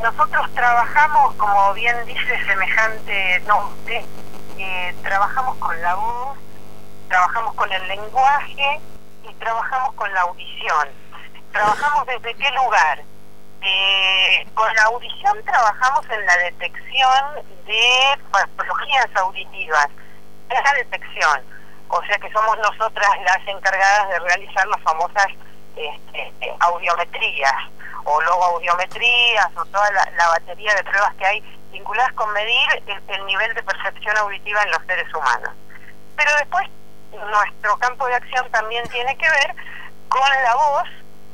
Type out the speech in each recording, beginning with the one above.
Nosotros trabajamos, como bien dice semejante nombre, trabajamos con la voz, trabajamos con el lenguaje y trabajamos con la audición. ¿Trabajamos desde qué lugar? Con la audición trabajamos en la detección de patologías auditivas, es la detección, o sea que somos nosotras las encargadas de realizar las famosas audiometrías o logoaudiometrías o toda la batería de pruebas que hay vinculadas con medir el nivel de percepción auditiva en los seres humanos. Pero después nuestro campo de acción también tiene que ver con la voz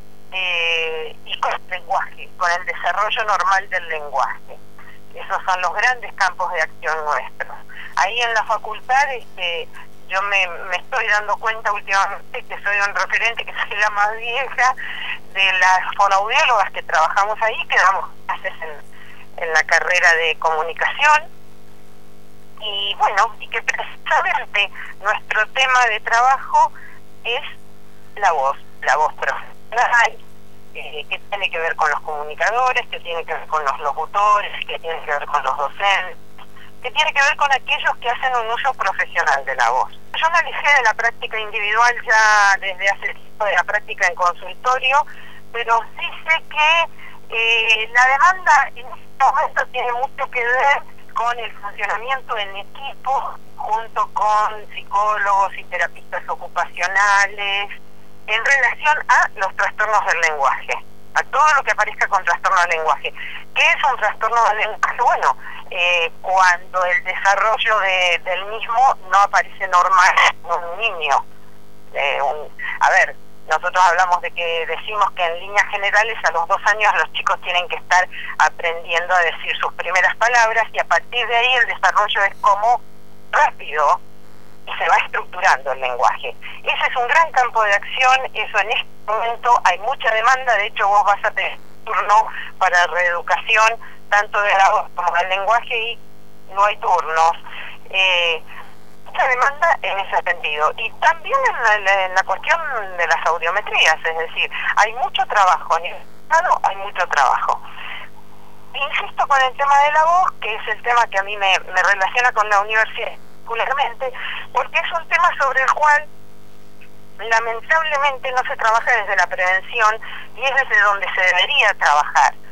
y con el lenguaje, con el desarrollo normal del lenguaje. Esos son los grandes campos de acción nuestros. Ahí en la facultad yo me estoy dando cuenta últimamente que soy un referente, que soy la más vieja de las fonoaudiólogas que trabajamos ahí, que damos clases en la carrera de comunicación. Y bueno, y que precisamente nuestro tema de trabajo es la voz profesional, que tiene que ver con los comunicadores, que tiene que ver con los locutores, que tiene que ver con los docentes, que tiene que ver con aquellos que hacen un uso profesional de la voz. Yo me alejé de la práctica individual ya desde hace tiempo, de la práctica en consultorio, pero sí sé que la demanda en este momento tiene mucho que ver con el funcionamiento en equipo, junto con psicólogos y terapistas ocupacionales, en relación a los trastornos del lenguaje, a todo lo que aparezca con trastorno del lenguaje. ¿Qué es un trastorno del lenguaje? Bueno, cuando el desarrollo del mismo no aparece normal en un niño. Nosotros hablamos de que decimos que en líneas generales a los 2 años los chicos tienen que estar aprendiendo a decir sus primeras palabras, y a partir de ahí el desarrollo es como rápido y se va estructurando el lenguaje. Ese es un gran campo de acción. Eso en este momento hay mucha demanda. De hecho, vos vas a tener turno para reeducación tanto de la voz como del lenguaje y no hay turnos. Mucha demanda en ese sentido. Y también en la cuestión de las audiometrías, es decir, hay mucho trabajo, en el Estado hay mucho trabajo. Insisto con el tema de la voz, que es el tema que a mí me relaciona con la universidad particularmente, porque es un tema sobre el cual lamentablemente no se trabaja desde la prevención, y es desde donde se debería trabajar.